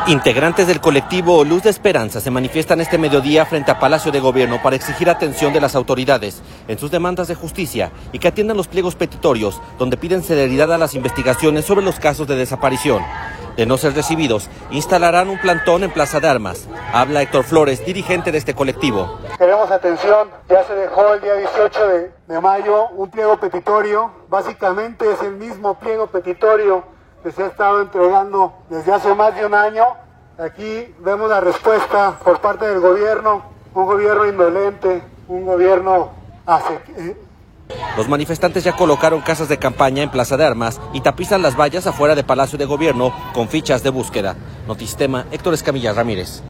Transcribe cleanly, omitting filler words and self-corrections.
Integrantes del colectivo Luz de Esperanza se manifiestan este mediodía frente a Palacio de Gobierno para exigir atención de las autoridades en sus demandas de justicia y que atiendan los pliegos petitorios donde piden celeridad a las investigaciones sobre los casos de desaparición. De no ser recibidos, instalarán un plantón en Plaza de Armas. Habla Héctor Flores, dirigente de este colectivo. Queremos atención, ya se dejó el día 18 de mayo un pliego petitorio, básicamente es el mismo pliego petitorio que se ha estado entregando desde hace más de un año. Aquí vemos la respuesta por parte del gobierno, un gobierno indolente, un gobierno Los manifestantes ya colocaron casas de campaña en Plaza de Armas y tapizan las vallas afuera de Palacio de Gobierno con fichas de búsqueda. Notistema, Héctor Escamilla Ramírez.